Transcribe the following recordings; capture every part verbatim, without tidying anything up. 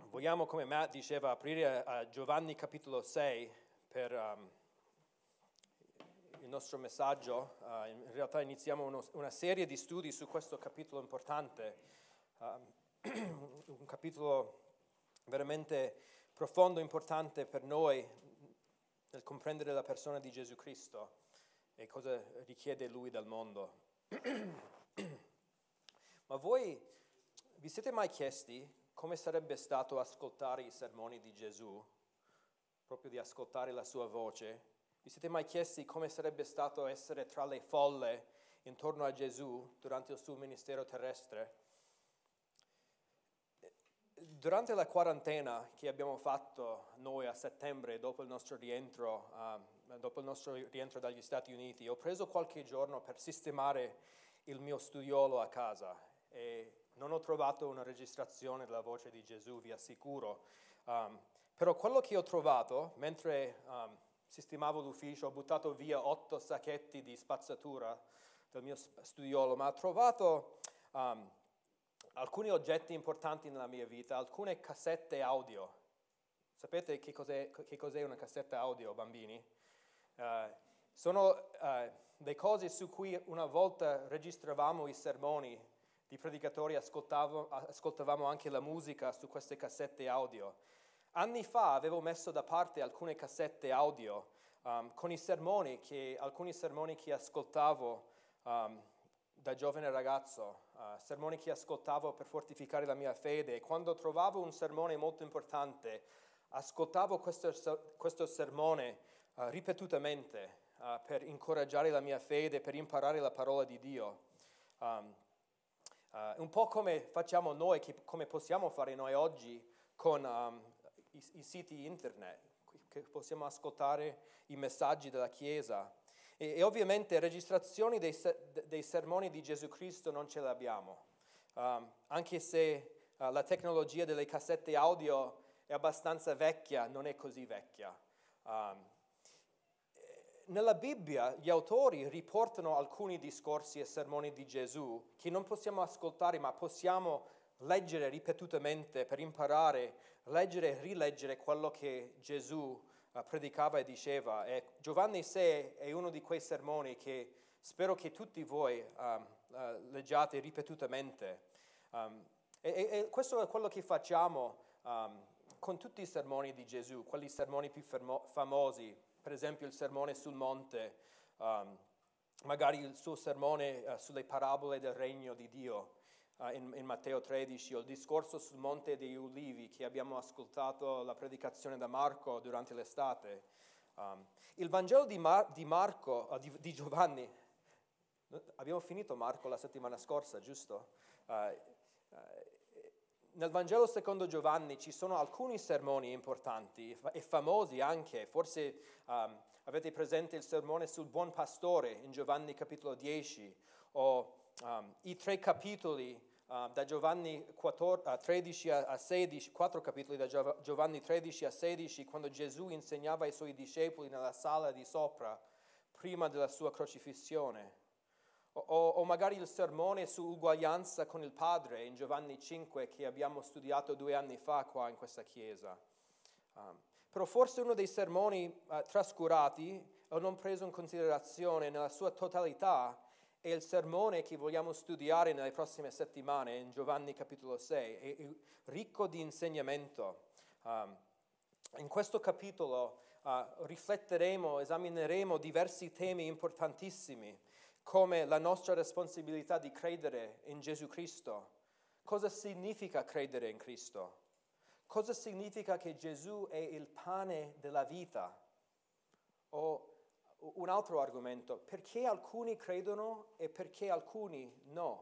vogliamo, come Matt diceva, aprire a Giovanni capitolo sei per um, il nostro messaggio. Uh, in realtà iniziamo uno, una serie di studi su questo capitolo importante, uh, un capitolo veramente profondo e importante per noi nel comprendere la persona di Gesù Cristo e cosa richiede Lui dal mondo. Ma voi vi siete mai chiesti come sarebbe stato ascoltare i sermoni di Gesù, proprio di ascoltare la sua voce? Vi siete mai chiesti come sarebbe stato essere tra le folle intorno a Gesù durante il suo ministero terrestre? Durante la quarantena che abbiamo fatto noi a settembre, dopo il nostro rientro, uh, dopo il nostro rientro dagli Stati Uniti, ho preso qualche giorno per sistemare il mio studiolo a casa e non ho trovato una registrazione della voce di Gesù, vi assicuro. Um, però quello che ho trovato, mentre um, sistemavo l'ufficio, ho buttato via otto sacchetti di spazzatura del mio studiolo, ma ho trovato um, alcuni oggetti importanti nella mia vita, alcune cassette audio. Sapete che cos'è, che cos'è una cassetta audio, bambini? Uh, sono uh, le cose su cui una volta registravamo i sermoni di predicatori, ascoltavamo anche la musica su queste cassette audio. Anni fa avevo messo da parte alcune cassette audio um, con i sermoni, che, alcuni sermoni che ascoltavo um, da giovane ragazzo, uh, sermoni che ascoltavo per fortificare la mia fede. E quando trovavo un sermone molto importante, ascoltavo questo, questo sermone uh, ripetutamente uh, per incoraggiare la mia fede, per imparare la parola di Dio. Um, Uh, un po' come facciamo noi, che, come possiamo fare noi oggi con um, i, i siti internet, che possiamo ascoltare i messaggi della Chiesa. E, e ovviamente registrazioni dei, dei sermoni di Gesù Cristo non ce le abbiamo, um, anche se uh, la tecnologia delle cassette audio è abbastanza vecchia, non è così vecchia. Um, Nella Bibbia gli autori riportano alcuni discorsi e sermoni di Gesù che non possiamo ascoltare, ma possiamo leggere ripetutamente per imparare, leggere e rileggere quello che Gesù uh, predicava e diceva. E Giovanni sei è uno di quei sermoni che spero che tutti voi um, uh, leggiate ripetutamente. Um, e, e questo è quello che facciamo um, con tutti i sermoni di Gesù, quelli sermoni più fermo- famosi. Per esempio il sermone sul monte, um, magari il suo sermone uh, sulle parabole del regno di Dio uh, in, in Matteo tredici, o il discorso sul monte degli ulivi che abbiamo ascoltato la predicazione da Marco durante l'estate. Um, il Vangelo di, Mar- di Marco, uh, di, di Giovanni, abbiamo finito Marco la settimana scorsa, giusto? Uh, uh, Nel Vangelo secondo Giovanni ci sono alcuni sermoni importanti e famosi anche. Forse um, avete presente il sermone sul buon pastore in Giovanni capitolo dieci, o um, i tre capitoli uh, da Giovanni quattordici, uh, tredici a sedici, quattro capitoli da Giovanni tredici a sedici, quando Gesù insegnava ai suoi discepoli nella sala di sopra, prima della sua crocifissione. O, o magari il sermone su uguaglianza con il Padre in Giovanni cinque che abbiamo studiato due anni fa qua in questa chiesa. Um, però forse uno dei sermoni uh, trascurati o non preso in considerazione nella sua totalità è il sermone che vogliamo studiare nelle prossime settimane in Giovanni capitolo sei, è, è ricco di insegnamento. Um, in questo capitolo uh, rifletteremo, esamineremo diversi temi importantissimi, come la nostra responsabilità di credere in Gesù Cristo. Cosa significa credere in Cristo? Cosa significa che Gesù è il pane della vita? O un altro argomento, perché alcuni credono e perché alcuni no?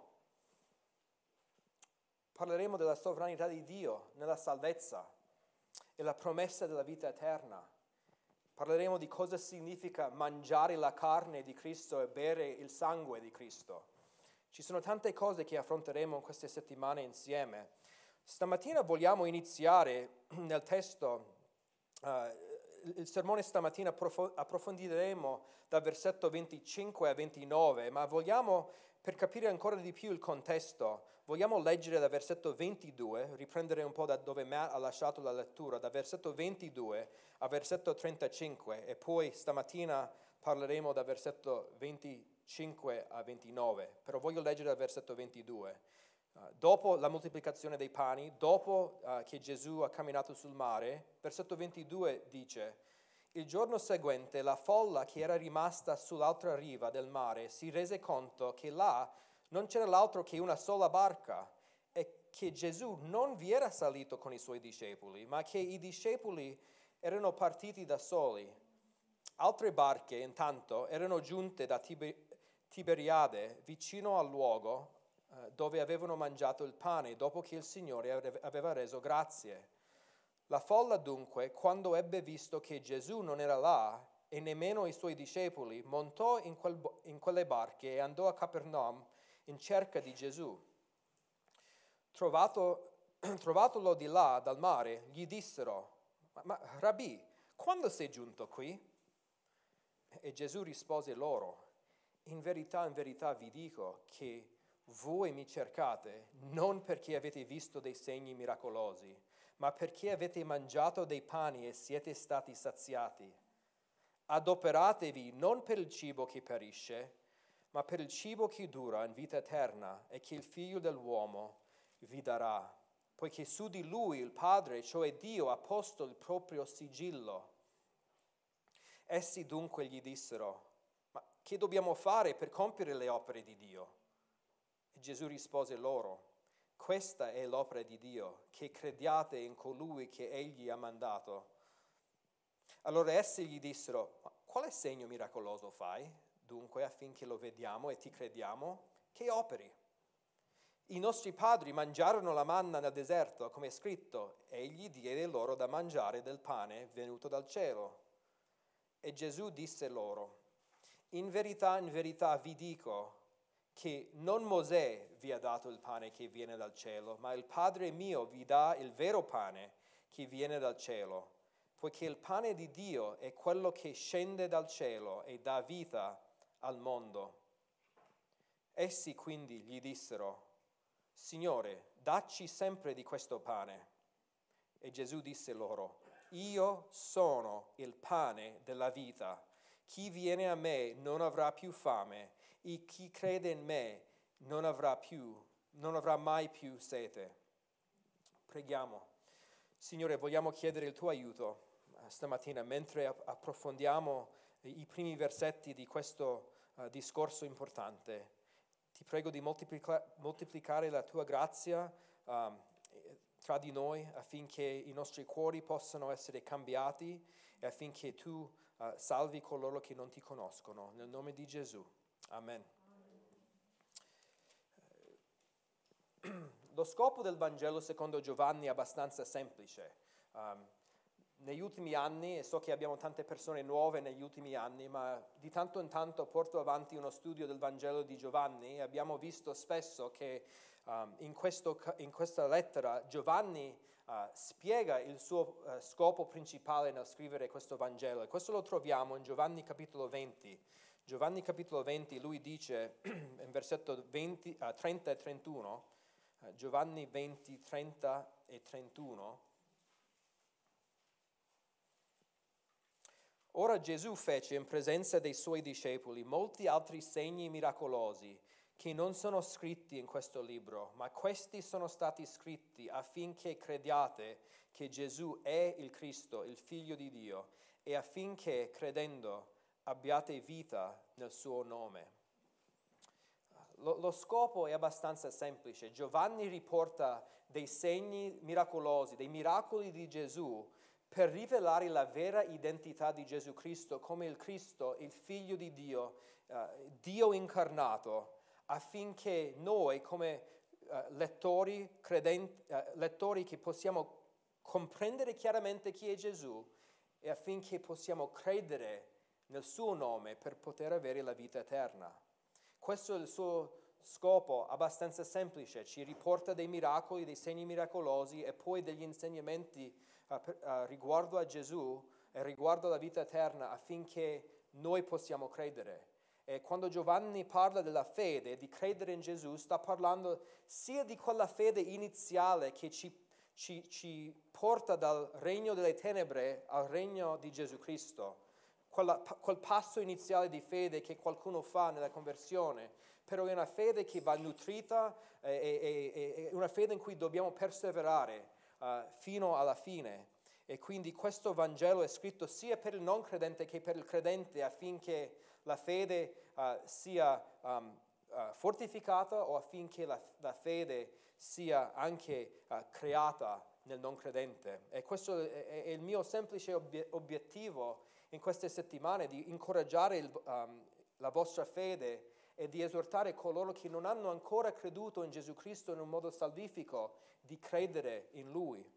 Parleremo della sovranità di Dio nella salvezza e la promessa della vita eterna. Parleremo di cosa significa mangiare la carne di Cristo e bere il sangue di Cristo. Ci sono tante cose che affronteremo in queste settimane insieme. Stamattina vogliamo iniziare nel testo uh, il sermone stamattina approfondiremo dal versetto venticinque a ventinove, ma vogliamo, per capire ancora di più il contesto, vogliamo leggere dal versetto ventidue, riprendere un po' da dove Matt ha lasciato la lettura, dal versetto ventidue al versetto trentacinque, e poi stamattina parleremo dal versetto venticinque a ventinove, però voglio leggere dal versetto ventidue. Uh, dopo la moltiplicazione dei pani, dopo uh, che Gesù ha camminato sul mare, versetto ventidue dice: il giorno seguente la folla che era rimasta sull'altra riva del mare si rese conto che là non c'era l'altro che una sola barca e che Gesù non vi era salito con i suoi discepoli, ma che i discepoli erano partiti da soli. Altre barche, intanto, erano giunte da Tiber- Tiberiade, vicino al luogo eh, dove avevano mangiato il pane, dopo che il Signore aveva reso grazie. La folla dunque, quando ebbe visto che Gesù non era là e nemmeno i suoi discepoli, montò in, quel, in quelle barche e andò a Capernaum in cerca di Gesù. Trovato, trovatolo di là dal mare, gli dissero: ma, ma Rabbì, quando sei giunto qui? E Gesù rispose loro: in verità, in verità vi dico che voi mi cercate non perché avete visto dei segni miracolosi, ma perché avete mangiato dei pani e siete stati saziati. Adoperatevi non per il cibo che perisce, ma per il cibo che dura in vita eterna e che il Figlio dell'uomo vi darà, poiché su di lui il Padre, cioè Dio, ha posto il proprio sigillo. Essi dunque gli dissero: ma che dobbiamo fare per compiere le opere di Dio? E Gesù rispose loro: questa è l'opera di Dio, che crediate in colui che egli ha mandato. Allora essi gli dissero: ma quale segno miracoloso fai, dunque, affinché lo vediamo e ti crediamo? Che operi? I nostri padri mangiarono la manna nel deserto, come è scritto: egli diede loro da mangiare del pane venuto dal cielo. E Gesù disse loro: in verità, in verità vi dico che non Mosè vi ha dato il pane che viene dal cielo, ma il Padre mio vi dà il vero pane che viene dal cielo, poiché il pane di Dio è quello che scende dal cielo e dà vita al mondo. Essi quindi gli dissero: Signore, dacci sempre di questo pane. E Gesù disse loro: io sono il pane della vita. Chi viene a me non avrà più fame, e chi crede in me non avrà più, non avrà mai più sete. Preghiamo. Signore, vogliamo chiedere il tuo aiuto stamattina mentre approfondiamo i primi versetti di questo uh, discorso importante. Ti prego di moltiplica- moltiplicare la tua grazia um, tra di noi affinché i nostri cuori possano essere cambiati e affinché tu uh, salvi coloro che non ti conoscono. Nel nome di Gesù. Amen. Lo scopo del Vangelo secondo Giovanni è abbastanza semplice. Um, negli ultimi anni, e so che abbiamo tante persone nuove negli ultimi anni, ma di tanto in tanto porto avanti uno studio del Vangelo di Giovanni e abbiamo visto spesso che um, in, questo, in questa lettera Giovanni uh, spiega il suo uh, scopo principale nel scrivere questo Vangelo, e questo lo troviamo in Giovanni capitolo venti. Giovanni capitolo venti, lui dice in versetto venti, uh, trenta e trentuno, uh, Giovanni venti, trenta e trentuno, ora Gesù fece in presenza dei suoi discepoli molti altri segni miracolosi che non sono scritti in questo libro, ma questi sono stati scritti affinché crediate che Gesù è il Cristo, il Figlio di Dio, e affinché credendo abbiate vita nel suo nome. Lo, lo scopo è abbastanza semplice. Giovanni riporta dei segni miracolosi, dei miracoli di Gesù per rivelare la vera identità di Gesù Cristo come il Cristo, il Figlio di Dio, uh, Dio incarnato, affinché noi come uh, lettori, credenti, uh, lettori che possiamo comprendere chiaramente chi è Gesù e affinché possiamo credere nel suo nome per poter avere la vita eterna. Questo è il suo scopo abbastanza semplice, ci riporta dei miracoli, dei segni miracolosi e poi degli insegnamenti uh, per, uh, riguardo a Gesù e riguardo alla vita eterna affinché noi possiamo credere. E quando Giovanni parla della fede, di credere in Gesù, sta parlando sia di quella fede iniziale che ci, ci, ci porta dal regno delle tenebre al regno di Gesù Cristo. Quella, quel passo iniziale di fede che qualcuno fa nella conversione, però è una fede che va nutrita, è una fede in cui dobbiamo perseverare uh, fino alla fine. E quindi questo Vangelo è scritto sia per il non credente che per il credente affinché la fede uh, sia um, uh, fortificata o affinché la, la fede sia anche uh, creata nel non credente. E questo è, è il mio semplice ob- obiettivo in queste settimane, di incoraggiare il, um, la vostra fede e di esortare coloro che non hanno ancora creduto in Gesù Cristo in un modo salvifico di credere in Lui.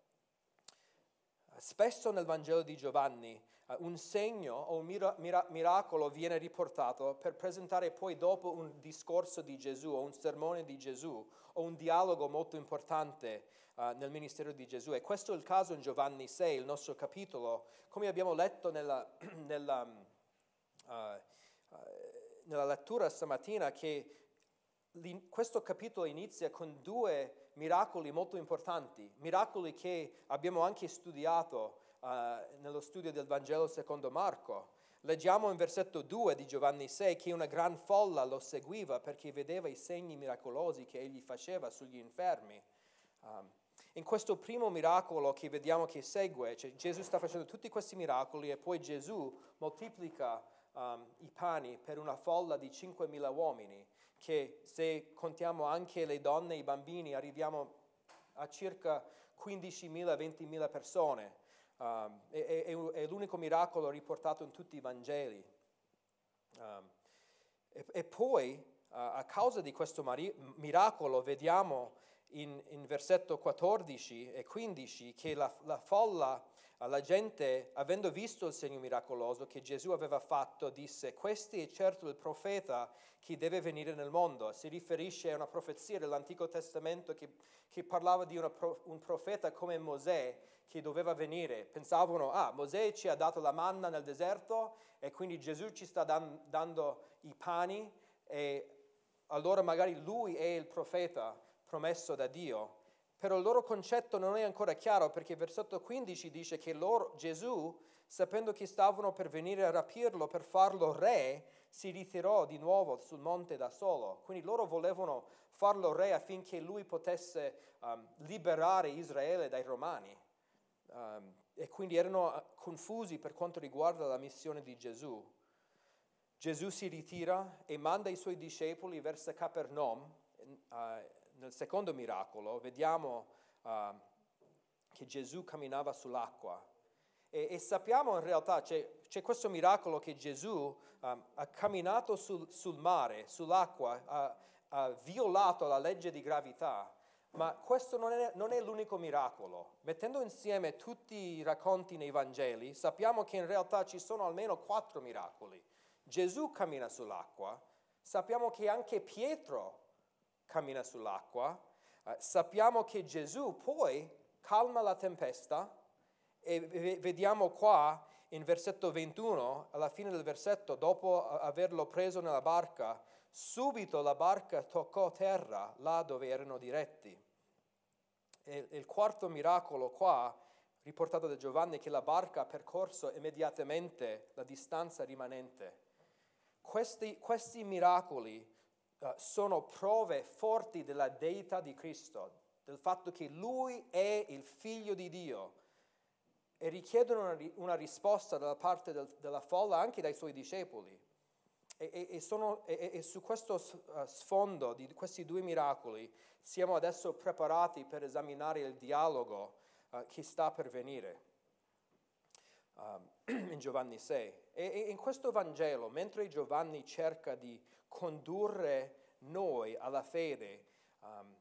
Spesso nel Vangelo di Giovanni uh, un segno o un mira- mira- miracolo viene riportato per presentare poi dopo un discorso di Gesù o un sermone di Gesù o un dialogo molto importante uh, nel ministero di Gesù. E questo è il caso in Giovanni sei, il nostro capitolo, come abbiamo letto nella, nella, uh, uh, nella lettura stamattina, che questo capitolo inizia con due miracoli molto importanti, miracoli che abbiamo anche studiato uh, nello studio del Vangelo secondo Marco. Leggiamo in versetto due di Giovanni sei che una gran folla lo seguiva perché vedeva i segni miracolosi che egli faceva sugli infermi. Um, in questo primo miracolo che vediamo che segue, cioè Gesù sta facendo tutti questi miracoli e poi Gesù moltiplica um, i pani per una folla di cinquemila uomini, che se contiamo anche le donne e i bambini arriviamo a circa quindicimila ventimila persone. Um, è, è, è l'unico miracolo riportato in tutti i Vangeli. Um, e, e poi, uh, a causa di questo mari- miracolo, vediamo in, in versetto quattordici e quindici che la, la folla, uh, la gente, avendo visto il segno miracoloso che Gesù aveva fatto, disse: questo è certo il profeta che deve venire nel mondo. Si riferisce a una profezia dell'Antico Testamento che, che parlava di una, un profeta come Mosè che doveva venire. Pensavano, ah, Mosè ci ha dato la manna nel deserto e quindi Gesù ci sta dan, dando i pani e allora magari lui è il profeta promesso da Dio. Però il loro concetto non è ancora chiaro, perché il versetto quindici dice che loro, Gesù, sapendo che stavano per venire a rapirlo, per farlo re, si ritirò di nuovo sul monte da solo. Quindi loro volevano farlo re affinché lui potesse um, liberare Israele dai Romani. Um, e quindi erano confusi per quanto riguarda la missione di Gesù. Gesù si ritira e manda i suoi discepoli verso Capernaum. Uh, nel secondo miracolo vediamo uh, che Gesù camminava sull'acqua. E, e sappiamo in realtà, c'è, c'è questo miracolo che Gesù um, ha camminato sul, sul mare, sull'acqua, ha, ha violato la legge di gravità. Ma questo non è, non è l'unico miracolo. Mettendo insieme tutti i racconti nei Vangeli, sappiamo che in realtà ci sono almeno quattro miracoli. Gesù cammina sull'acqua, sappiamo che anche Pietro cammina sull'acqua, eh, sappiamo che Gesù poi calma la tempesta e v- vediamo qua in versetto ventuno, alla fine del versetto, dopo averlo preso nella barca, subito la barca toccò terra là dove erano diretti. E il quarto miracolo qua, riportato da Giovanni, è che la barca ha percorso immediatamente la distanza rimanente. Questi, questi miracoli uh, sono prove forti della deità di Cristo, del fatto che Lui è il Figlio di Dio, e richiedono una, una risposta da parte del, della folla, anche dai Suoi discepoli. E, e, e, sono, e, e su questo sfondo di questi due miracoli siamo adesso preparati per esaminare il dialogo uh, che sta per venire. Um, in Giovanni sei. E, e in questo Vangelo, mentre Giovanni cerca di condurre noi alla fede, um,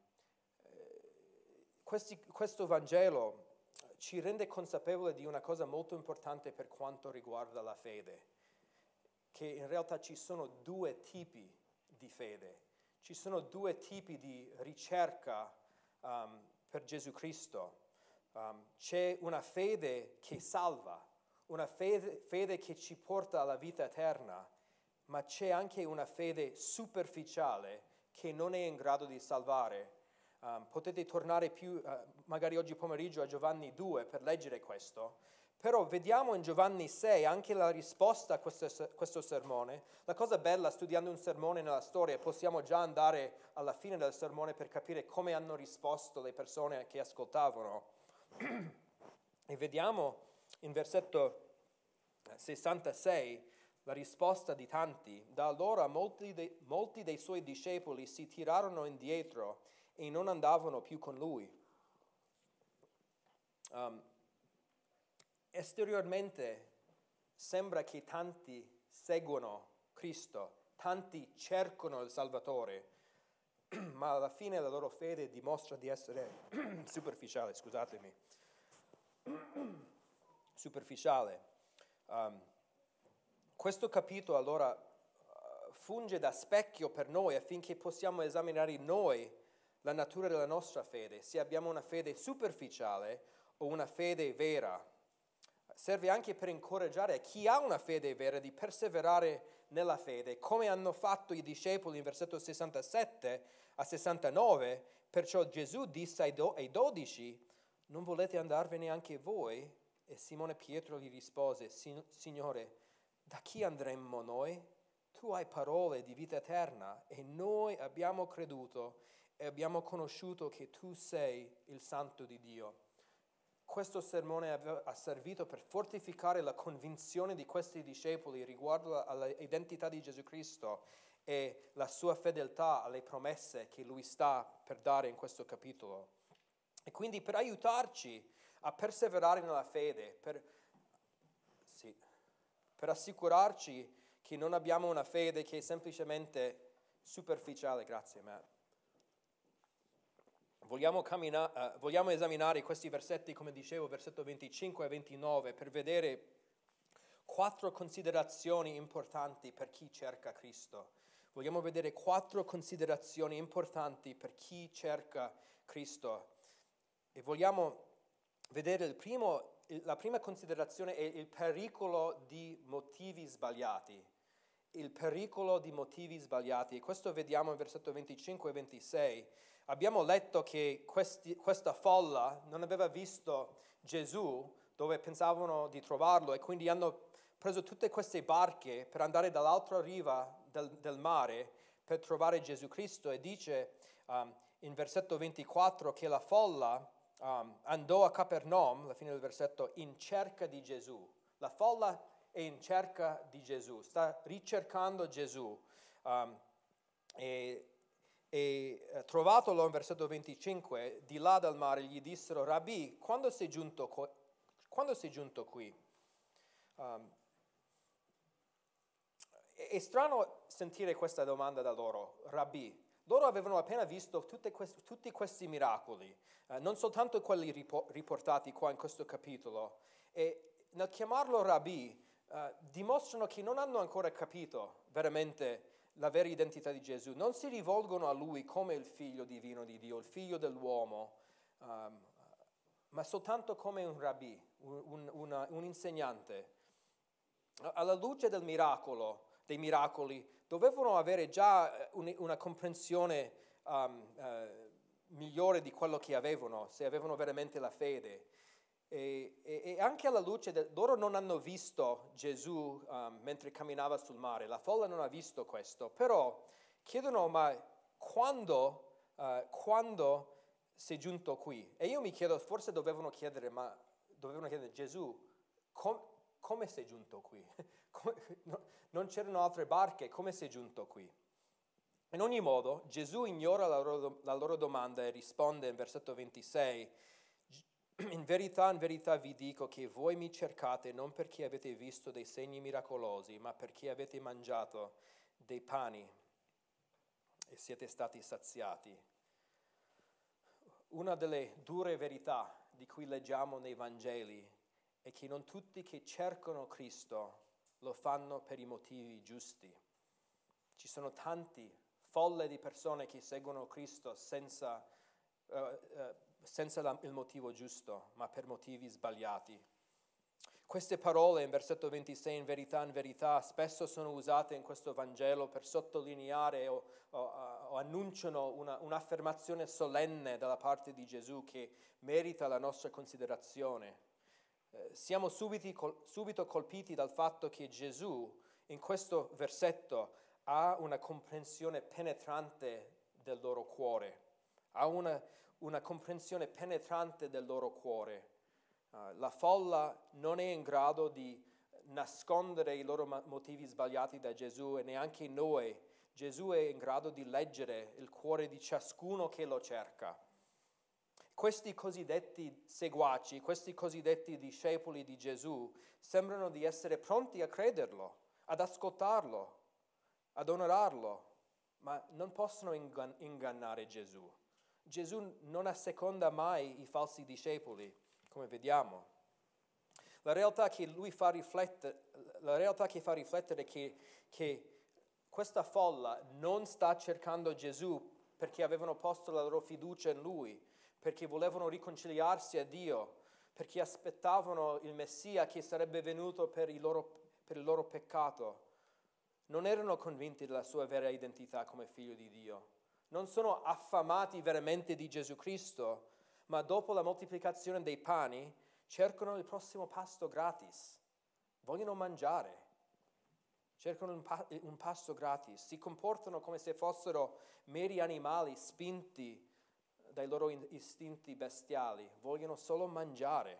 questi, questo Vangelo ci rende consapevoli di una cosa molto importante per quanto riguarda la fede, che in realtà ci sono due tipi di fede, ci sono due tipi di ricerca um, per Gesù Cristo. Um, c'è una fede che salva, una fede, fede che ci porta alla vita eterna, ma c'è anche una fede superficiale che non è in grado di salvare. Um, potete tornare più, uh, magari oggi pomeriggio a Giovanni due per leggere questo, però vediamo in Giovanni sei anche la risposta a questo, questo sermone. La cosa bella studiando un sermone nella storia, possiamo già andare alla fine del sermone per capire come hanno risposto le persone che ascoltavano. E vediamo in versetto sessantasei la risposta di tanti. Da allora molti, de, molti dei suoi discepoli si tirarono indietro e non andavano più con lui. Um, esteriormente sembra che tanti seguono Cristo, tanti cercano il Salvatore, ma alla fine la loro fede dimostra di essere superficiale, scusatemi, superficiale. Um, questo capitolo allora uh, funge da specchio per noi affinché possiamo esaminare noi la natura della nostra fede, se abbiamo una fede superficiale o una fede vera. Serve anche per incoraggiare chi ha una fede vera di perseverare nella fede, come hanno fatto i discepoli in versetto sessantasette a sessantanove. Perciò Gesù disse ai, do- ai dodici, non volete andarvene anche voi? E Simone Pietro gli rispose, Signore, da chi andremmo noi? Tu hai parole di vita eterna e noi abbiamo creduto e abbiamo conosciuto che tu sei il Santo di Dio. Questo sermone ha servito per fortificare la convinzione di questi discepoli riguardo all'identità di Gesù Cristo e la sua fedeltà alle promesse che lui sta per dare in questo capitolo. E quindi per aiutarci a perseverare nella fede, per, sì, per assicurarci che non abbiamo una fede che è semplicemente superficiale, grazie Matt. Vogliamo, cammina- uh, vogliamo esaminare questi versetti, come dicevo, versetto venticinque e ventinove, per vedere quattro considerazioni importanti per chi cerca Cristo. Vogliamo vedere quattro considerazioni importanti per chi cerca Cristo. E vogliamo vedere il primo, la prima considerazione è il pericolo di motivi sbagliati. Il pericolo di motivi sbagliati. E questo vediamo in versetto venticinque e ventisei. Abbiamo letto che questi, questa folla non aveva visto Gesù dove pensavano di trovarlo e quindi hanno preso tutte queste barche per andare dall'altra riva del, del mare per trovare Gesù Cristo, e dice um, in versetto ventiquattro che la folla um, andò a Capernaum, alla fine del versetto, in cerca di Gesù. La folla è in cerca di Gesù, sta ricercando Gesù. Um, e E eh, trovatolo in versetto venticinque, di là dal mare, gli dissero, Rabbi, quando sei giunto, co- quando sei giunto qui? Um, è, è strano sentire questa domanda da loro, Rabbi. Loro avevano appena visto tutte quest- tutti questi miracoli, eh, non soltanto quelli ripo- riportati qua in questo capitolo. E nel chiamarlo Rabbi, eh, dimostrano che non hanno ancora capito veramente la vera identità di Gesù. Non si rivolgono a lui come il figlio divino di Dio, il figlio dell'uomo, um, ma soltanto come un rabbì, un, una, un insegnante. Alla luce del miracolo, dei miracoli, dovevano avere già un, una comprensione um, uh, migliore di quello che avevano, se avevano veramente la fede. E, e, e anche alla luce, de, loro non hanno visto Gesù um, mentre camminava sul mare, la folla non ha visto questo, però chiedono, ma quando, uh, quando sei giunto qui? E io mi chiedo, forse dovevano chiedere, ma dovevano chiedere, Gesù, com, come sei giunto qui? come, no, non c'erano altre barche, come sei giunto qui? In ogni modo, Gesù ignora la loro, la loro domanda e risponde in versetto ventisei, in verità, in verità vi dico che voi mi cercate non perché avete visto dei segni miracolosi, ma perché avete mangiato dei pani e siete stati saziati. Una delle dure verità di cui leggiamo nei Vangeli è che non tutti che cercano Cristo lo fanno per i motivi giusti. Ci sono tanti, folle di persone che seguono Cristo senza... Uh, uh, senza la, il motivo giusto, ma per motivi sbagliati. Queste parole in versetto ventisei, in verità, in verità, spesso sono usate in questo Vangelo per sottolineare o, o, o annunciano una, un'affermazione solenne dalla parte di Gesù che merita la nostra considerazione. Eh, siamo subito, col, subito colpiti dal fatto che Gesù in questo versetto ha una comprensione penetrante del loro cuore, ha una, una comprensione penetrante del loro cuore. Uh, la folla non è in grado di nascondere i loro motivi sbagliati da Gesù e neanche noi. Gesù è in grado di leggere il cuore di ciascuno che lo cerca. Questi cosiddetti seguaci, questi cosiddetti discepoli di Gesù sembrano di essere pronti a crederlo, ad ascoltarlo, ad onorarlo, ma non possono ingan- ingannare Gesù. Gesù non asseconda mai i falsi discepoli, come vediamo. La realtà che lui fa riflettere, la realtà che fa riflettere è che, che questa folla non sta cercando Gesù perché avevano posto la loro fiducia in lui, perché volevano riconciliarsi a Dio, perché aspettavano il Messia che sarebbe venuto per il loro, per il loro peccato. Non erano convinti della sua vera identità come figlio di Dio. Non sono affamati veramente di Gesù Cristo, ma dopo la moltiplicazione dei pani cercano il prossimo pasto gratis, vogliono mangiare, cercano un, pa- un pasto gratis, si comportano come se fossero meri animali spinti dai loro istinti bestiali, vogliono solo mangiare.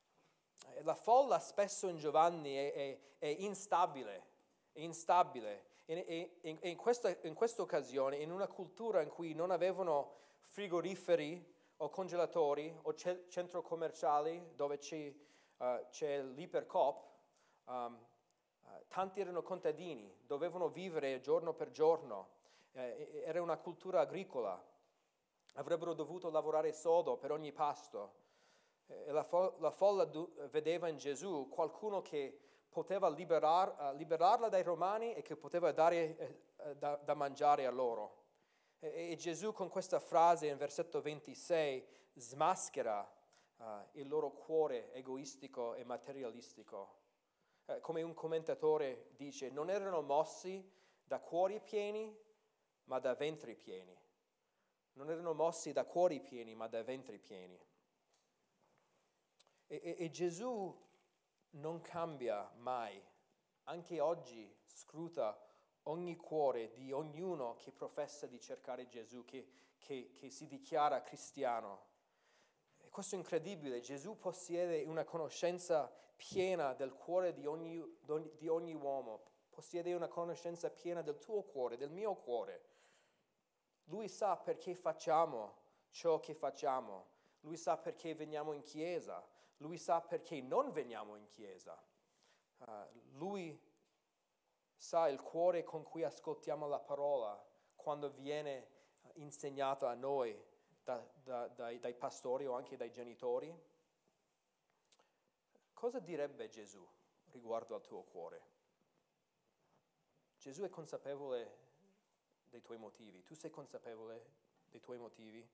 La folla spesso in Giovanni è, è, è instabile, è instabile. E, e, e in, questa, in questa occasione, in una cultura in cui non avevano frigoriferi o congelatori o c- centro commerciali dove c'è, uh, c'è l'Ipercoop, um, uh, tanti erano contadini, dovevano vivere giorno per giorno, eh, era una cultura agricola, avrebbero dovuto lavorare sodo per ogni pasto. E la, fo- la folla du- vedeva in Gesù qualcuno che poteva liberar, uh, liberarla dai Romani e che poteva dare eh, da, da mangiare a loro. E Gesù con questa frase in versetto ventisei smaschera uh, il loro cuore egoistico e materialistico. Uh, come un commentatore dice, non erano mossi da cuori pieni, ma da ventri pieni. Non erano mossi da cuori pieni, ma da ventri pieni. E, e, e Gesù non cambia mai. Anche oggi scruta ogni cuore di ognuno che professa di cercare Gesù, che, che, che si dichiara cristiano. E questo è incredibile, Gesù possiede una conoscenza piena del cuore di ogni, di ogni uomo, possiede una conoscenza piena del tuo cuore, del mio cuore. Lui sa perché facciamo ciò che facciamo, lui sa perché veniamo in chiesa, lui sa perché non veniamo in chiesa. Uh, lui sa il cuore con cui ascoltiamo la parola quando viene insegnata a noi da, da, dai, dai pastori o anche dai genitori. Cosa direbbe Gesù riguardo al tuo cuore? Gesù è consapevole dei tuoi motivi. Tu sei consapevole dei tuoi motivi?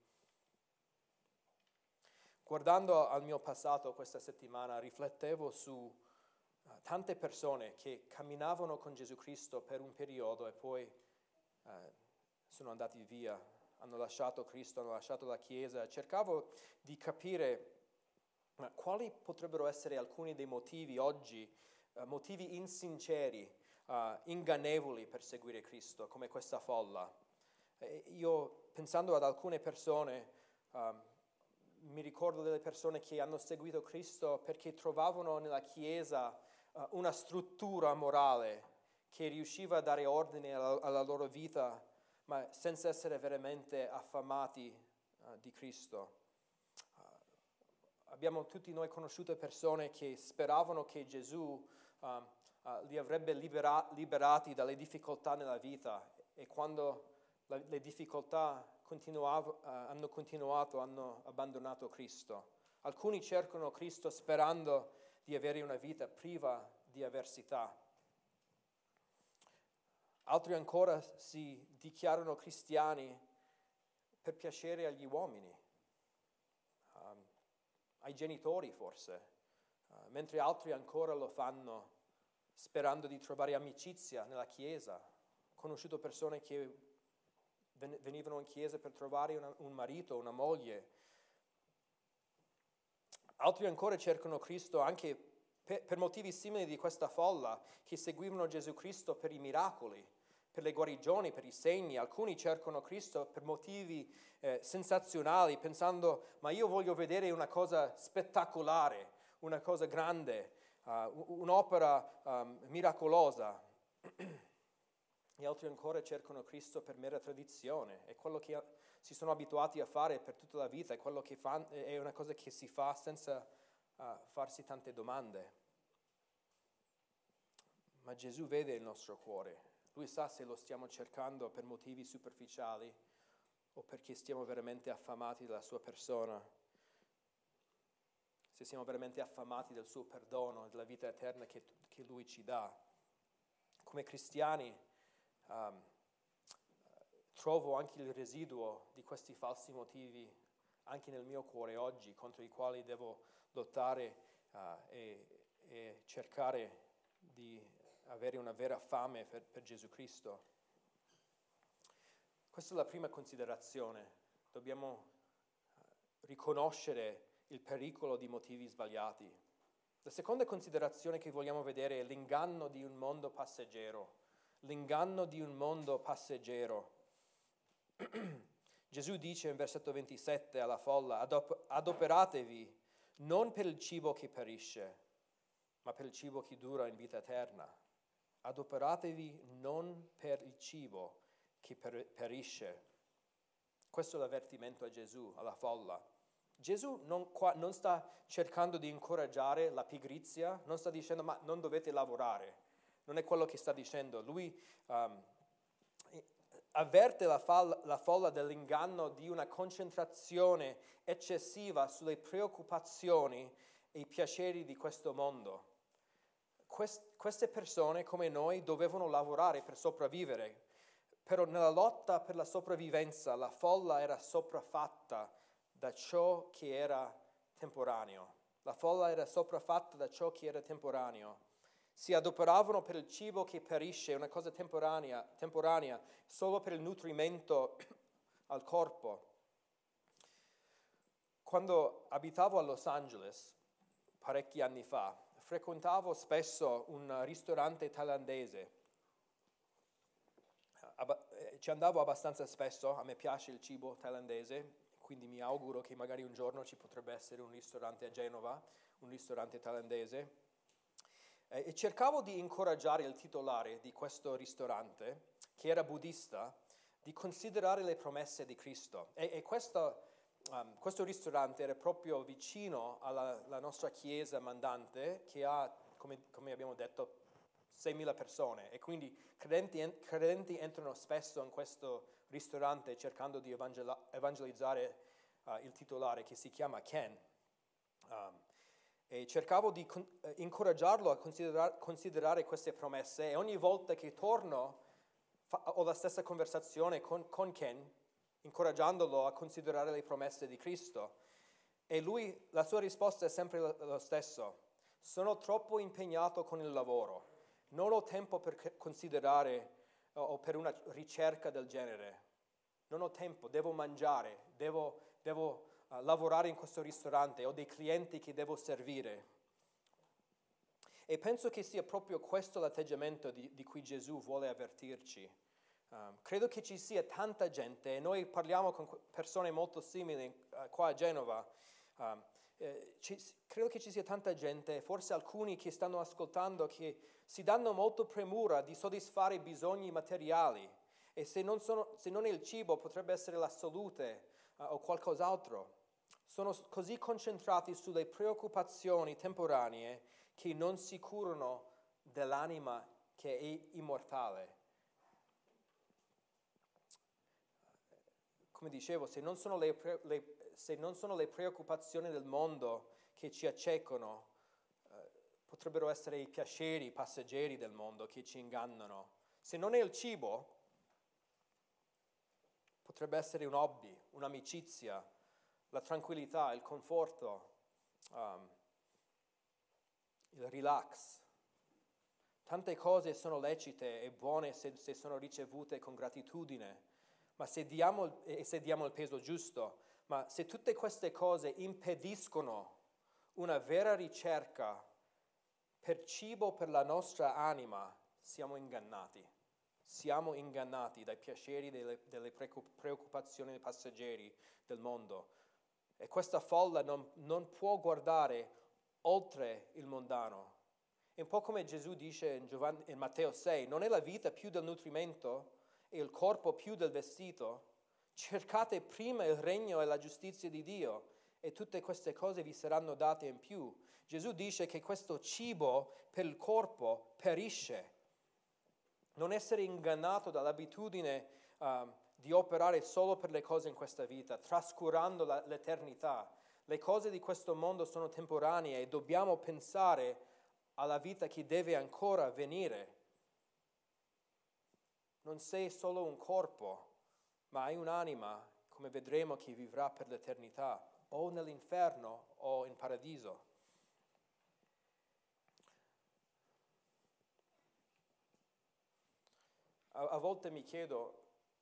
Guardando al mio passato questa settimana, riflettevo su tante persone che camminavano con Gesù Cristo per un periodo e poi eh, sono andati via, hanno lasciato Cristo, hanno lasciato la Chiesa. Cercavo di capire eh, quali potrebbero essere alcuni dei motivi oggi, eh, motivi insinceri, eh, ingannevoli per seguire Cristo, come questa folla. E io, pensando ad alcune persone, eh, mi ricordo delle persone che hanno seguito Cristo perché trovavano nella Chiesa Uh, una struttura morale che riusciva a dare ordine alla, alla loro vita, ma senza essere veramente affamati uh, di Cristo. Uh, abbiamo tutti noi conosciuto persone che speravano che Gesù uh, uh, li avrebbe libera- liberati dalle difficoltà nella vita e quando la, le difficoltà continuav- uh, hanno continuato, hanno abbandonato Cristo. Alcuni cercano Cristo sperando di avere una vita priva di avversità. Altri ancora si dichiarano cristiani per piacere agli uomini, um, ai genitori forse, uh, mentre altri ancora lo fanno sperando di trovare amicizia nella chiesa. Ho conosciuto persone che ven- venivano in chiesa per trovare una, un marito, una moglie. Altri ancora cercano Cristo anche per, per motivi simili di questa folla, che seguivano Gesù Cristo per i miracoli, per le guarigioni, per i segni. Alcuni cercano Cristo per motivi eh, sensazionali, pensando, ma io voglio vedere una cosa spettacolare, una cosa grande, uh, un'opera um, miracolosa. E altri ancora cercano Cristo per mera tradizione. È quello che si sono abituati a fare per tutta la vita, è, quello che fa, è una cosa che si fa senza uh, farsi tante domande. Ma Gesù vede il nostro cuore. Lui sa se lo stiamo cercando per motivi superficiali o perché stiamo veramente affamati della sua persona, se siamo veramente affamati del suo perdono e della vita eterna che, che Lui ci dà. Come cristiani um, trovo anche il residuo di questi falsi motivi anche nel mio cuore oggi, contro i quali devo lottare uh, e, e cercare di avere una vera fame per, per Gesù Cristo. Questa è la prima considerazione. Dobbiamo riconoscere il pericolo di motivi sbagliati. La seconda considerazione che vogliamo vedere è l'inganno di un mondo passeggero. L'inganno di un mondo passeggero. Gesù dice in versetto ventisette alla folla: Adop- adoperatevi non per il cibo che perisce, ma per il cibo che dura in vita eterna. Adoperatevi non per il cibo che per- perisce. Questo è l'avvertimento a Gesù, alla folla. Gesù non, qua, non sta cercando di incoraggiare la pigrizia, non sta dicendo ma non dovete lavorare. Non è quello che sta dicendo. Lui um, avverte la, fall- la folla dell'inganno di una concentrazione eccessiva sulle preoccupazioni e i piaceri di questo mondo. Quest- queste persone, come noi, dovevano lavorare per sopravvivere, però nella lotta per la sopravvivenza la folla era sopraffatta da ciò che era temporaneo. La folla era sopraffatta da ciò che era temporaneo. Si adoperavano per il cibo che perisce, una cosa temporanea, temporanea, solo per il nutrimento al corpo. Quando abitavo a Los Angeles, parecchi anni fa, frequentavo spesso un ristorante thailandese. Ci andavo abbastanza spesso, a me piace il cibo thailandese, quindi mi auguro che magari un giorno ci potrebbe essere un ristorante a Genova, un ristorante thailandese. E cercavo di incoraggiare il titolare di questo ristorante, che era buddista, di considerare le promesse di Cristo. E, e questo, um, questo ristorante era proprio vicino alla, alla nostra chiesa mandante, che ha, come, come abbiamo detto, seimila persone. E quindi credenti, credenti entrano spesso in questo ristorante cercando di evangela- evangelizzare uh, il titolare, che si chiama Ken. Um, E cercavo di con- incoraggiarlo a considerar- considerare queste promesse, e ogni volta che torno fa- ho la stessa conversazione con, con Ken, incoraggiandolo a considerare le promesse di Cristo. E lui, la sua risposta è sempre lo, lo stesso: sono troppo impegnato con il lavoro, non ho tempo per considerare o, o per una ricerca del genere, non ho tempo, devo mangiare, devo... devo Uh, lavorare in questo ristorante, ho dei clienti che devo servire. E penso che sia proprio questo l'atteggiamento di, di cui Gesù vuole avvertirci. Um, credo che ci sia tanta gente, e noi parliamo con persone molto simili uh, qua a Genova, um, eh, ci, credo che ci sia tanta gente, forse alcuni che stanno ascoltando, che si danno molto premura di soddisfare i bisogni materiali, e se non, sono, se non è il cibo potrebbe essere la salute uh, o qualcos'altro. Sono così concentrati sulle preoccupazioni temporanee che non si curano dell'anima che è immortale. Come dicevo, se non sono le, le, se non sono le preoccupazioni del mondo che ci accecano, eh, potrebbero essere i piaceri passeggeri del mondo che ci ingannano. Se non è il cibo, potrebbe essere un hobby, un'amicizia, la tranquillità, il conforto, um, relax. Tante cose sono lecite e buone se, se sono ricevute con gratitudine, ma se diamo, e se diamo il peso giusto, ma se tutte queste cose impediscono una vera ricerca per cibo per la nostra anima, siamo ingannati. Siamo ingannati dai piaceri, delle, delle preoccupazioni dei passeggeri del mondo. E questa folla non, non può guardare oltre il mondano. È un po' come Gesù dice in, Giovanni, in Matteo sei, non è la vita più del nutrimento e il corpo più del vestito? Cercate prima il regno e la giustizia di Dio e tutte queste cose vi saranno date in più. Gesù dice che questo cibo per il corpo perisce. Non essere ingannato dall'abitudine uh, di operare solo per le cose in questa vita, trascurando la, l'eternità. Le cose di questo mondo sono temporanee e dobbiamo pensare alla vita che deve ancora venire. Non sei solo un corpo, ma hai un'anima, come vedremo, che vivrà per l'eternità, o nell'inferno o in paradiso. A, a volte mi chiedo,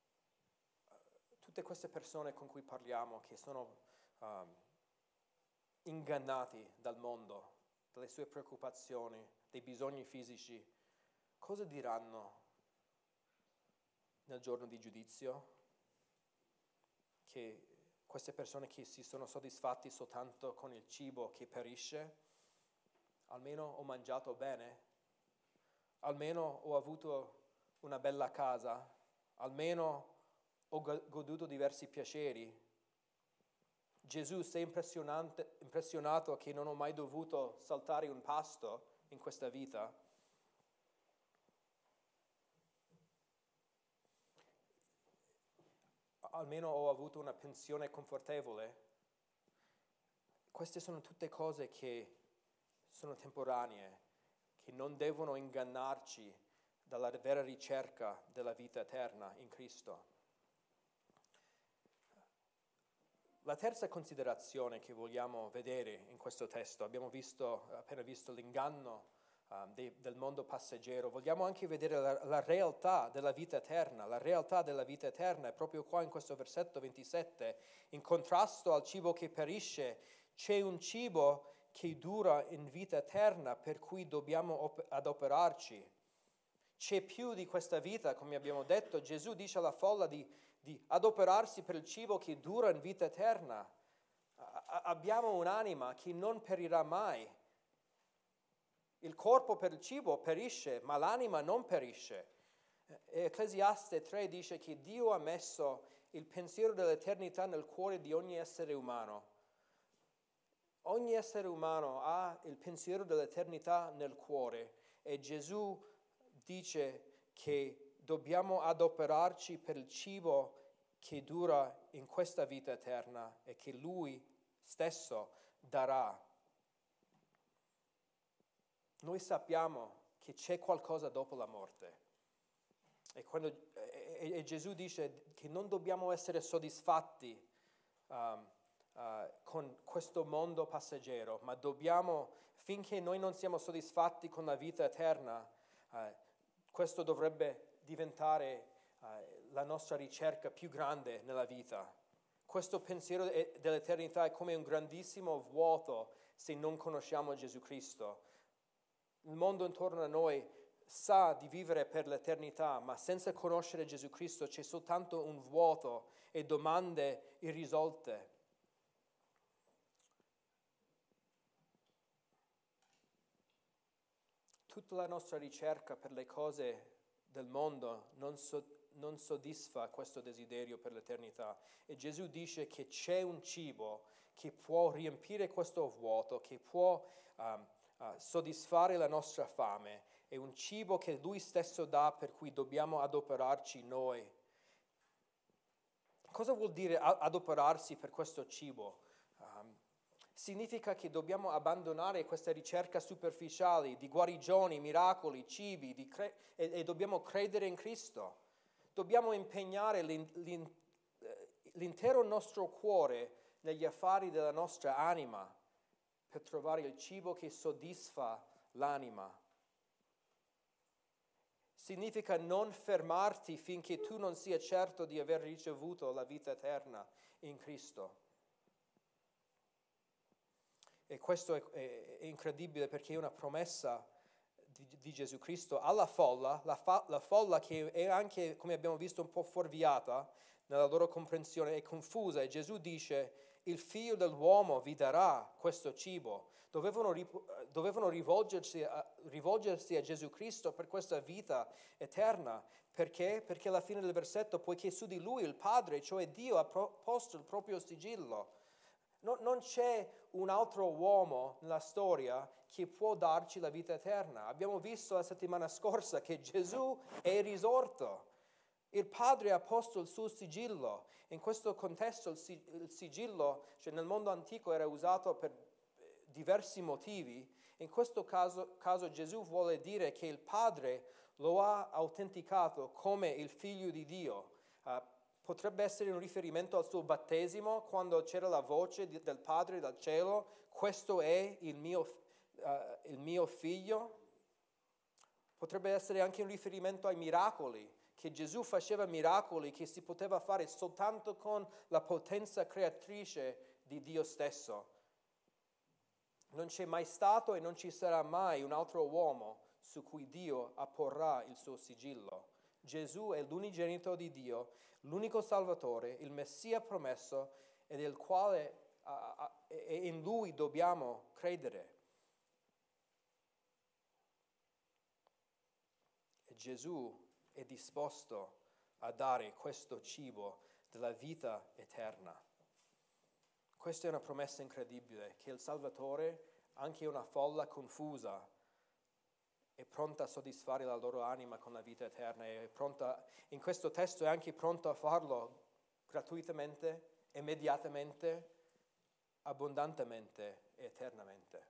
tutte queste persone con cui parliamo, che sono um, ingannati dal mondo, dalle sue preoccupazioni, dei bisogni fisici, cosa diranno nel giorno di giudizio? Che queste persone che si sono soddisfatti soltanto con il cibo che perisce, almeno ho mangiato bene, almeno ho avuto una bella casa, almeno ho goduto diversi piaceri. Gesù si è impressionato che non ho mai dovuto saltare un pasto in questa vita. Almeno ho avuto una pensione confortevole. Queste sono tutte cose che sono temporanee, che non devono ingannarci dalla vera ricerca della vita eterna in Cristo. La terza considerazione che vogliamo vedere in questo testo, abbiamo visto, appena visto l'inganno uh, de, del mondo passeggero, vogliamo anche vedere la, la realtà della vita eterna. La realtà della vita eterna è proprio qua in questo versetto ventisette. In contrasto al cibo che perisce, c'è un cibo che dura in vita eterna, per cui dobbiamo op- adoperarci. C'è più di questa vita, come abbiamo detto. Gesù dice alla folla di di adoperarsi per il cibo che dura in vita eterna. A- abbiamo un'anima che non perirà mai. Il corpo per il cibo perisce, ma l'anima non perisce. Ecclesiaste tre dice che Dio ha messo il pensiero dell'eternità nel cuore di ogni essere umano. Ogni essere umano ha il pensiero dell'eternità nel cuore e Gesù dice che dobbiamo adoperarci per il cibo che dura in questa vita eterna e che Lui stesso darà. Noi sappiamo che c'è qualcosa dopo la morte. E, quando, e, e Gesù dice che non dobbiamo essere soddisfatti um, uh, con questo mondo passeggero, ma dobbiamo, finché noi non siamo soddisfatti con la vita eterna, uh, questo dovrebbe diventare uh, la nostra ricerca più grande nella vita. Questo pensiero dell'eternità è come un grandissimo vuoto se non conosciamo Gesù Cristo. Il mondo intorno a noi sa di vivere per l'eternità, ma senza conoscere Gesù Cristo c'è soltanto un vuoto e domande irrisolte. Tutta la nostra ricerca per le cose del mondo non, so, non soddisfa questo desiderio per l'eternità. E Gesù dice che c'è un cibo che può riempire questo vuoto, che può um, uh, soddisfare la nostra fame. È un cibo che Lui stesso dà, per cui dobbiamo adoperarci noi. Cosa vuol dire adoperarsi per questo cibo? Um, significa che dobbiamo abbandonare questa ricerca superficiale di guarigioni, miracoli, cibi di cre- e, e dobbiamo credere in Cristo. Dobbiamo impegnare l'in, l'in, l'intero nostro cuore negli affari della nostra anima per trovare il cibo che soddisfa l'anima. Significa non fermarti finché tu non sia certo di aver ricevuto la vita eterna in Cristo. E questo è, è, è incredibile perché è una promessa di, di Gesù Cristo alla folla, la, fa, la folla che è anche, come abbiamo visto, un po' fuorviata nella loro comprensione, è confusa, e Gesù dice: il figlio dell'uomo vi darà questo cibo. Dovevano, dovevano rivolgersi, a, rivolgersi a Gesù Cristo per questa vita eterna. Perché? Perché alla fine del versetto, poiché su di lui il Padre, cioè Dio, ha posto il proprio sigillo. No, non c'è un altro uomo nella storia che può darci la vita eterna. Abbiamo visto la settimana scorsa che Gesù è risorto. Il Padre ha posto il suo sigillo. In questo contesto il sigillo, cioè nel mondo antico, era usato per diversi motivi. In questo caso, caso Gesù vuole dire che il Padre lo ha autenticato come il Figlio di Dio. Uh, potrebbe essere un riferimento al suo battesimo, quando c'era la voce di, del Padre dal cielo: questo è il mio, uh, il mio Figlio. Potrebbe essere anche un riferimento ai miracoli, che Gesù faceva miracoli che si poteva fare soltanto con la potenza creatrice di Dio stesso. Non c'è mai stato e non ci sarà mai un altro uomo su cui Dio apporrà il suo sigillo. Gesù è l'unigenito di Dio, l'unico Salvatore, il Messia promesso, e del quale uh, uh, e in Lui dobbiamo credere. E Gesù è disposto a dare questo cibo della vita eterna. Questa è una promessa incredibile, che il Salvatore, anche una folla confusa, è pronta a soddisfare la loro anima con la vita eterna, è pronta, in questo testo è anche pronto a farlo gratuitamente, immediatamente, abbondantemente e eternamente.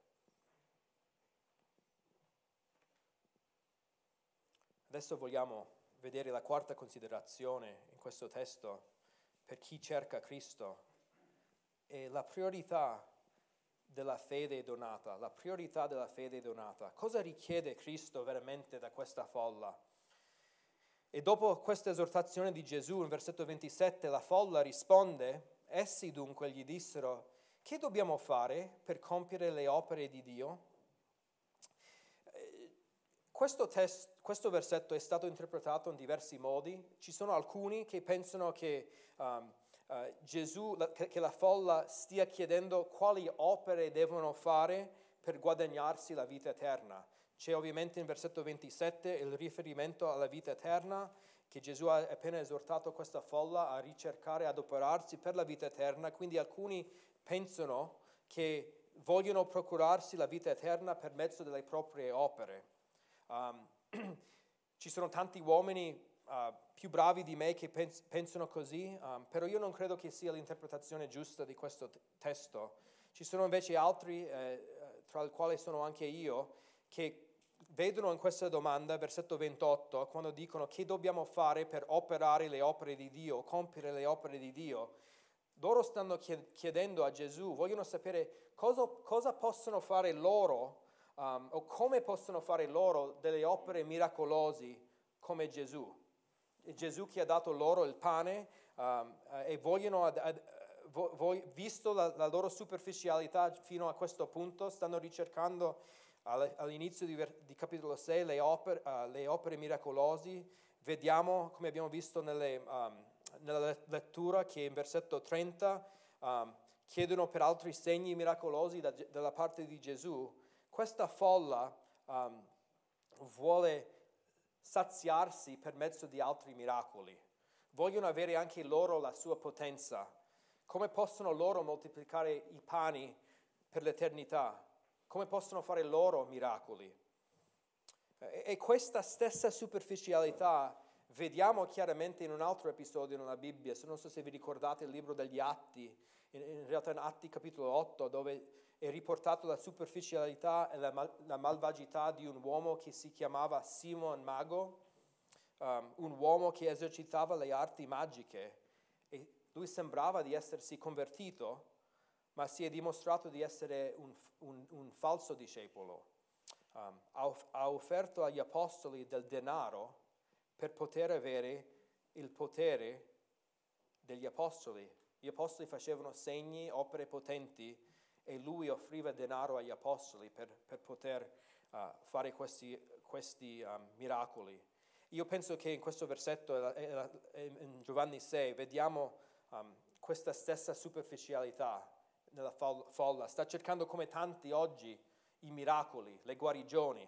Adesso vogliamo vedere la quarta considerazione in questo testo per chi cerca Cristo. E la priorità della fede donata, la priorità della fede donata. Cosa richiede Cristo veramente da questa folla? E dopo questa esortazione di Gesù, in versetto ventisette, la folla risponde: essi dunque gli dissero: che dobbiamo fare per compiere le opere di Dio? Questo, test, questo versetto è stato interpretato in diversi modi. Ci sono alcuni che pensano che um, uh, Gesù, la, che, che la folla stia chiedendo quali opere devono fare per guadagnarsi la vita eterna. C'è ovviamente in versetto ventisette il riferimento alla vita eterna, che Gesù ha appena esortato questa folla a ricercare, ad adoperarsi per la vita eterna. Quindi alcuni pensano che vogliono procurarsi la vita eterna per mezzo delle proprie opere. Um, ci sono tanti uomini uh, più bravi di me che pens- pensano così, um, però io non credo che sia l'interpretazione giusta di questo t- testo. Ci sono invece altri, eh, tra i quali sono anche io, che vedono in questa domanda, versetto ventotto, quando dicono che dobbiamo fare per operare le opere di Dio, compiere le opere di Dio. Loro stanno chiedendo a Gesù, vogliono sapere cosa, cosa possono fare loro, Um, o come possono fare loro delle opere miracolose come Gesù. E Gesù che ha dato loro il pane um, e vogliono, ad, ad, vo, vo, visto la, la loro superficialità fino a questo punto, stanno ricercando all, all'inizio di, di capitolo sei le opere, uh, le opere miracolose. Vediamo, come abbiamo visto nelle, um, nella lettura, che in versetto trenta um, chiedono per altri segni miracolosi da, dalla parte di Gesù. Questa folla um, vuole saziarsi per mezzo di altri miracoli. Vogliono avere anche loro la sua potenza. Come possono loro moltiplicare i pani per l'eternità? Come possono fare loro miracoli? E, e questa stessa superficialità vediamo chiaramente in un altro episodio nella Bibbia. Non so se vi ricordate il libro degli Atti, in, in realtà in Atti capitolo otto, dove è riportato la superficialità e la, mal- la malvagità di un uomo che si chiamava Simon Mago, um, un uomo che esercitava le arti magiche, e lui sembrava di essersi convertito, ma si è dimostrato di essere un, un, un falso discepolo. um, ha, off- ha offerto agli apostoli del denaro per poter avere il potere degli apostoli. Gli apostoli facevano segni, opere potenti, e lui offriva denaro agli apostoli per, per poter uh, fare questi, questi um, miracoli. Io penso che in questo versetto, in Giovanni sei, vediamo um, questa stessa superficialità nella folla. Sta cercando, come tanti oggi, i miracoli, le guarigioni.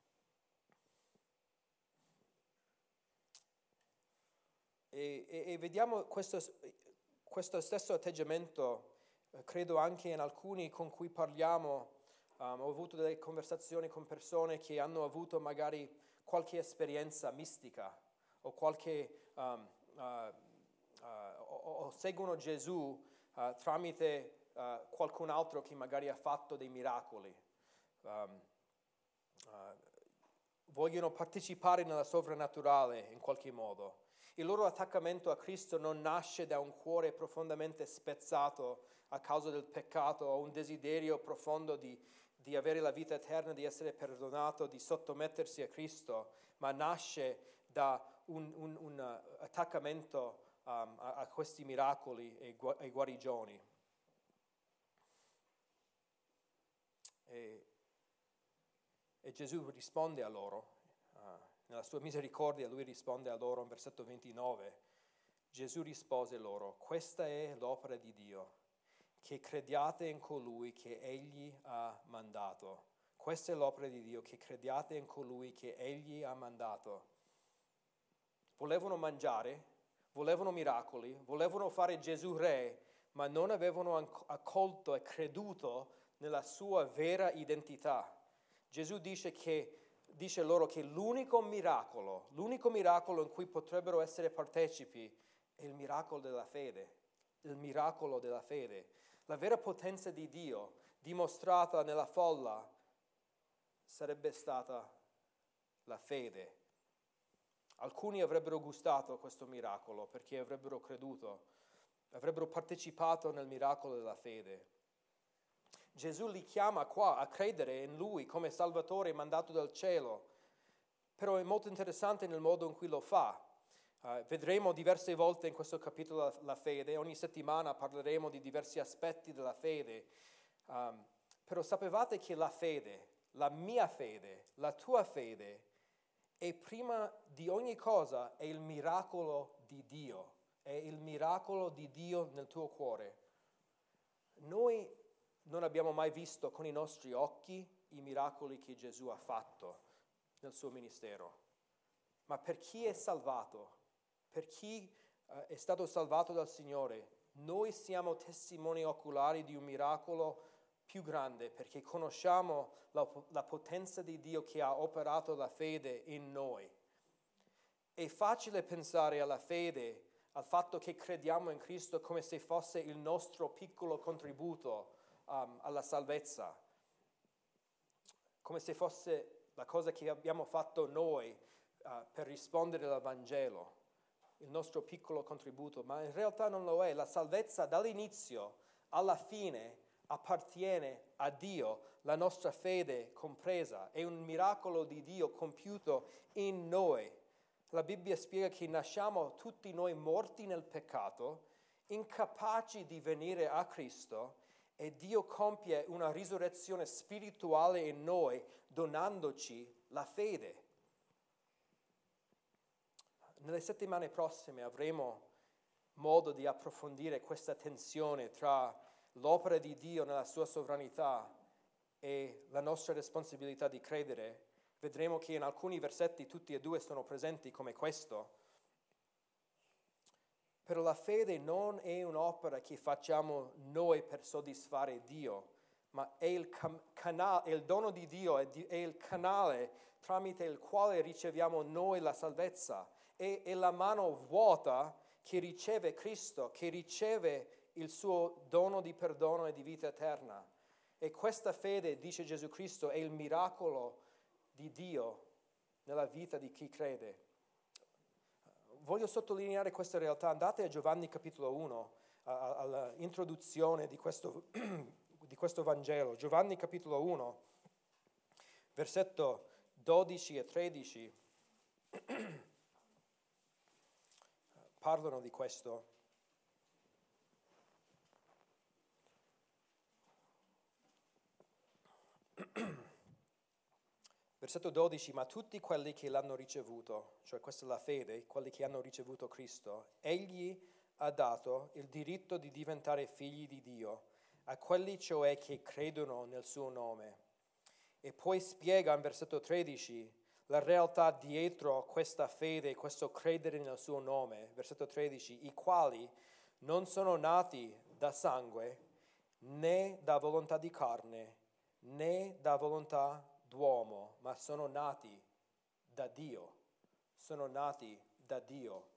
E, e, e vediamo questo, questo stesso atteggiamento, eh, credo anche in alcuni con cui parliamo. Um, ho avuto delle conversazioni con persone che hanno avuto magari qualche esperienza mistica o qualche um, uh, uh, o, o seguono Gesù uh, tramite uh, qualcun altro che magari ha fatto dei miracoli. Um, uh, vogliono partecipare nella sovrannaturale in qualche modo. Il loro attaccamento a Cristo non nasce da un cuore profondamente spezzato a causa del peccato o un desiderio profondo di, di avere la vita eterna, di essere perdonato, di sottomettersi a Cristo, ma nasce da un, un, un attaccamento um, a, a questi miracoli e, gu- e guarigioni. E, e Gesù risponde a loro. Nella sua misericordia lui risponde a loro in versetto ventinove. Gesù rispose loro: questa è l'opera di Dio, che crediate in colui che egli ha mandato. Questa è l'opera di Dio, che crediate in colui che egli ha mandato. Volevano mangiare, volevano miracoli, volevano fare Gesù re, ma non avevano accolto e creduto nella sua vera identità. Gesù dice che Dice loro che l'unico miracolo, l'unico miracolo in cui potrebbero essere partecipi è il miracolo della fede, il miracolo della fede. La vera potenza di Dio dimostrata nella folla sarebbe stata la fede. Alcuni avrebbero gustato questo miracolo perché avrebbero creduto, avrebbero partecipato nel miracolo della fede. Gesù li chiama qua a credere in Lui come Salvatore mandato dal cielo, però è molto interessante nel modo in cui lo fa. Uh, vedremo diverse volte in questo capitolo la, la fede, ogni settimana parleremo di diversi aspetti della fede, um, però sapevate che la fede, la mia fede, la tua fede, è prima di ogni cosa è il miracolo di Dio, è il miracolo di Dio nel tuo cuore. Noi non abbiamo mai visto con i nostri occhi i miracoli che Gesù ha fatto nel suo ministero. Ma per chi è salvato, per chi uh, è stato salvato dal Signore, noi siamo testimoni oculari di un miracolo più grande, perché conosciamo la, la potenza di Dio che ha operato la fede in noi. È facile pensare alla fede, al fatto che crediamo in Cristo come se fosse il nostro piccolo contributo Um, alla salvezza, come se fosse la cosa che abbiamo fatto noi uh, per rispondere al Vangelo, il nostro piccolo contributo, ma in realtà non lo è. La salvezza dall'inizio alla fine appartiene a Dio, la nostra fede compresa, è un miracolo di Dio compiuto in noi. La Bibbia spiega che nasciamo tutti noi morti nel peccato, incapaci di venire a Cristo, e Dio compie una risurrezione spirituale in noi, donandoci la fede. Nelle settimane prossime avremo modo di approfondire questa tensione tra l'opera di Dio nella sua sovranità e la nostra responsabilità di credere. Vedremo che in alcuni versetti tutti e due sono presenti come questo. Però la fede non è un'opera che facciamo noi per soddisfare Dio, ma è il, cam- canale, è il dono di Dio, è, di, è il canale tramite il quale riceviamo noi la salvezza. È, è la mano vuota che riceve Cristo, che riceve il suo dono di perdono e di vita eterna. E questa fede, dice Gesù Cristo, è il miracolo di Dio nella vita di chi crede. Voglio sottolineare questa realtà. Andate a Giovanni capitolo uno, all'introduzione di questo, di questo Vangelo. Giovanni capitolo uno. versetto dodici e tredici parlano di questo. Versetto dodici, ma tutti quelli che l'hanno ricevuto, cioè questa è la fede, quelli che hanno ricevuto Cristo, egli ha dato il diritto di diventare figli di Dio, a quelli cioè che credono nel suo nome. E poi spiega in versetto tredici la realtà dietro questa fede, questo credere nel suo nome. Versetto tredici, i quali non sono nati da sangue, né da volontà di carne, né da volontà d'uomo, ma sono nati da Dio. Sono nati da Dio.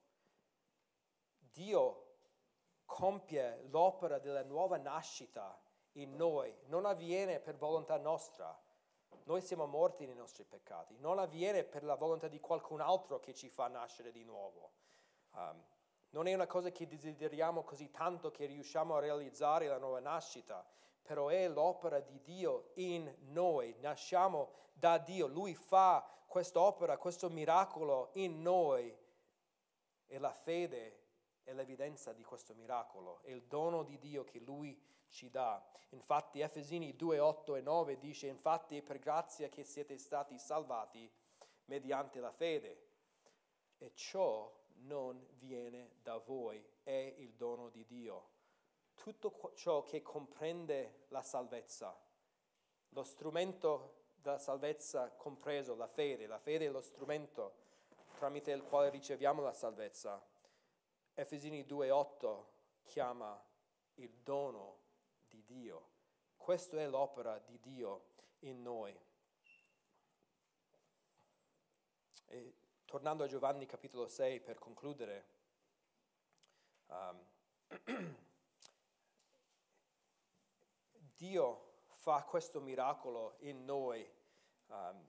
Dio compie l'opera della nuova nascita in noi, non avviene per volontà nostra. Noi siamo morti nei nostri peccati, non avviene per la volontà di qualcun altro che ci fa nascere di nuovo. Um, non è una cosa che desideriamo così tanto che riusciamo a realizzare la nuova nascita, però è l'opera di Dio in noi, nasciamo da Dio, Lui fa quest'opera, questo miracolo in noi e la fede è l'evidenza di questo miracolo, è il dono di Dio che Lui ci dà. Infatti Efesini due, otto e nove dice, infatti è per grazia che siete stati salvati mediante la fede, e ciò non viene da voi, è il dono di Dio. Tutto ciò che comprende la salvezza, lo strumento della salvezza compreso, la fede, la fede è lo strumento tramite il quale riceviamo la salvezza. Efesini due, otto chiama il dono di Dio. Questa è l'opera di Dio in noi. E tornando a Giovanni capitolo sei per concludere, um, Dio fa questo miracolo in noi. Um,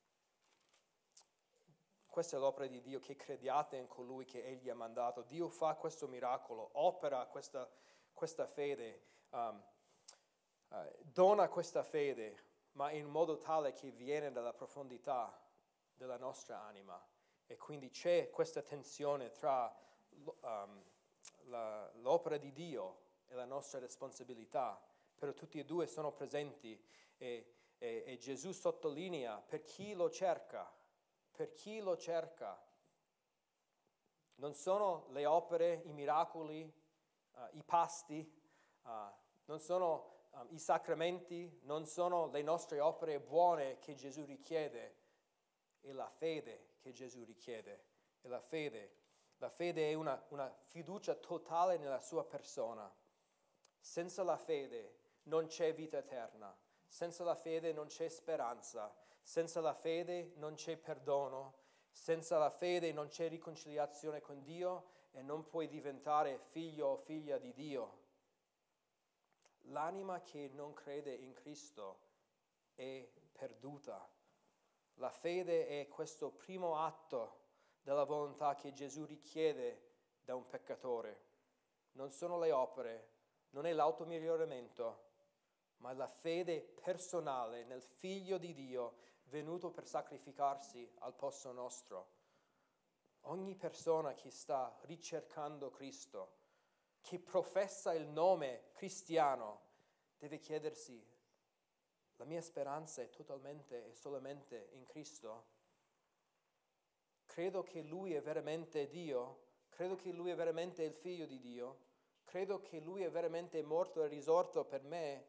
questa è l'opera di Dio, che crediate in colui che Egli ha mandato. Dio fa questo miracolo, opera questa, questa fede, um, uh, dona questa fede, ma in modo tale che viene dalla profondità della nostra anima. E quindi c'è questa tensione tra um, la, l'opera di Dio e la nostra responsabilità, però tutti e due sono presenti e, e, e Gesù sottolinea per chi lo cerca, per chi lo cerca. Non sono le opere, i miracoli, uh, i pasti, uh, non sono um, i sacramenti, non sono le nostre opere buone che Gesù richiede, è la fede che Gesù richiede, è la fede. La fede è una, una fiducia totale nella sua persona. Senza la fede non c'è vita eterna, senza la fede non c'è speranza, senza la fede non c'è perdono, senza la fede non c'è riconciliazione con Dio e non puoi diventare figlio o figlia di Dio. L'anima che non crede in Cristo è perduta. La fede è questo primo atto della volontà che Gesù richiede da un peccatore. Non sono le opere, non è l'automiglioramento, ma la fede personale nel Figlio di Dio venuto per sacrificarsi al posto nostro. Ogni persona che sta ricercando Cristo, che professa il nome cristiano, deve chiedersi: la mia speranza è totalmente e solamente in Cristo? Credo che Lui è veramente Dio? Credo che Lui è veramente il Figlio di Dio? Credo che Lui è veramente morto e risorto per me?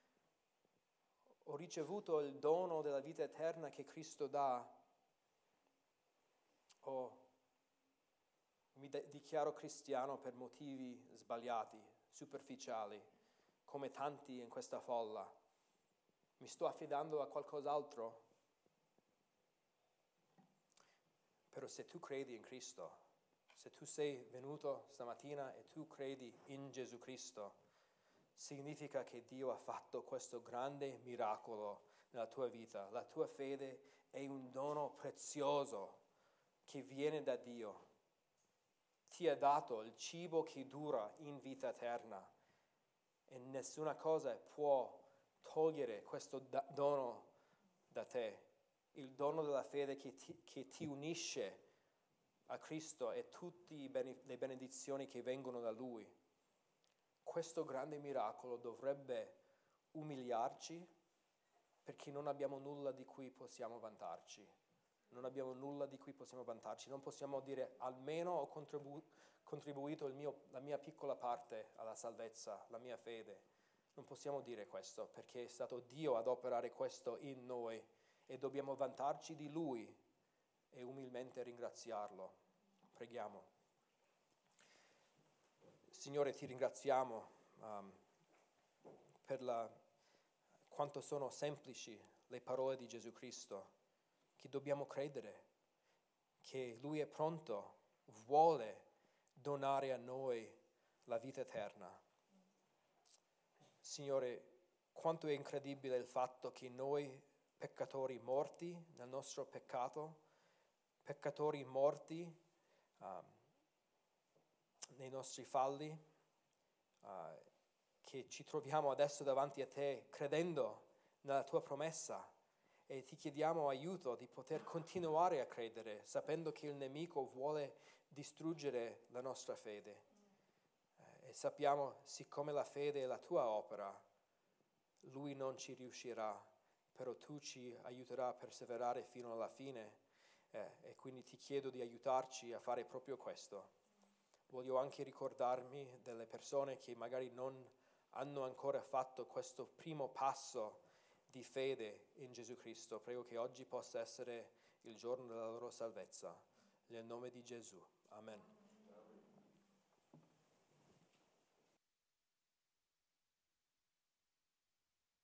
Ho ricevuto il dono della vita eterna che Cristo dà? O mi de- dichiaro cristiano per motivi sbagliati, superficiali, come tanti in questa folla? Mi sto affidando a qualcos'altro? Però se tu credi in Cristo, se tu sei venuto stamattina e tu credi in Gesù Cristo, significa che Dio ha fatto questo grande miracolo nella tua vita. La tua fede è un dono prezioso che viene da Dio. Ti ha dato il cibo che dura in vita eterna e nessuna cosa può togliere questo dono da te. il dono della fede che ti, che ti unisce a Cristo e tutte le benedizioni che vengono da Lui. Questo grande miracolo dovrebbe umiliarci perché non abbiamo nulla di cui possiamo vantarci. Non abbiamo nulla di cui possiamo vantarci. Non possiamo dire almeno ho contribu- contribuito il mio, la mia piccola parte alla salvezza, la mia fede. Non possiamo dire questo perché è stato Dio ad operare questo in noi e dobbiamo vantarci di Lui e umilmente ringraziarlo. Preghiamo. Signore, ti ringraziamo um, per la, quanto sono semplici le parole di Gesù Cristo, che dobbiamo credere, che Lui è pronto, vuole donare a noi la vita eterna. Signore, quanto è incredibile il fatto che noi, peccatori morti nel nostro peccato, peccatori morti um, nei nostri falli, uh, che ci troviamo adesso davanti a te credendo nella tua promessa e ti chiediamo aiuto di poter continuare a credere sapendo che il nemico vuole distruggere la nostra fede. Eh, e sappiamo, siccome la fede è la tua opera, lui non ci riuscirà, però tu ci aiuterai a perseverare fino alla fine eh, e quindi ti chiedo di aiutarci a fare proprio questo. Voglio anche ricordarmi delle persone che magari non hanno ancora fatto questo primo passo di fede in Gesù Cristo. Prego che oggi possa essere il giorno della loro salvezza. Nel nome di Gesù. Amen.